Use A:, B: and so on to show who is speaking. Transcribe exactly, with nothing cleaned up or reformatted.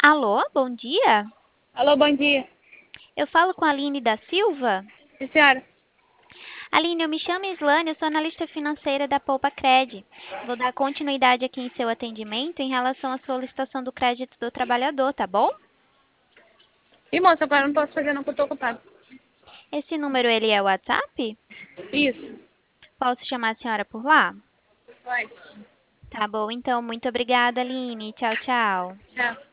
A: Alô, bom dia.
B: Alô, bom dia.
A: Eu falo com a Aline da Silva.
B: Sim, senhora.
A: Aline, eu me chamo Islane, eu sou analista financeira da Poupa Cred. Vou dar continuidade aqui em seu atendimento em relação à solicitação do crédito do trabalhador, tá bom?
B: Ih, moça, agora eu não posso fazer não, que eu tô ocupada.
A: Esse número, ele é o WhatsApp?
B: Isso.
A: Posso chamar a senhora por lá?
B: Vai.
A: Tá bom, então, muito obrigada, Aline. Tchau, tchau.
B: Tchau.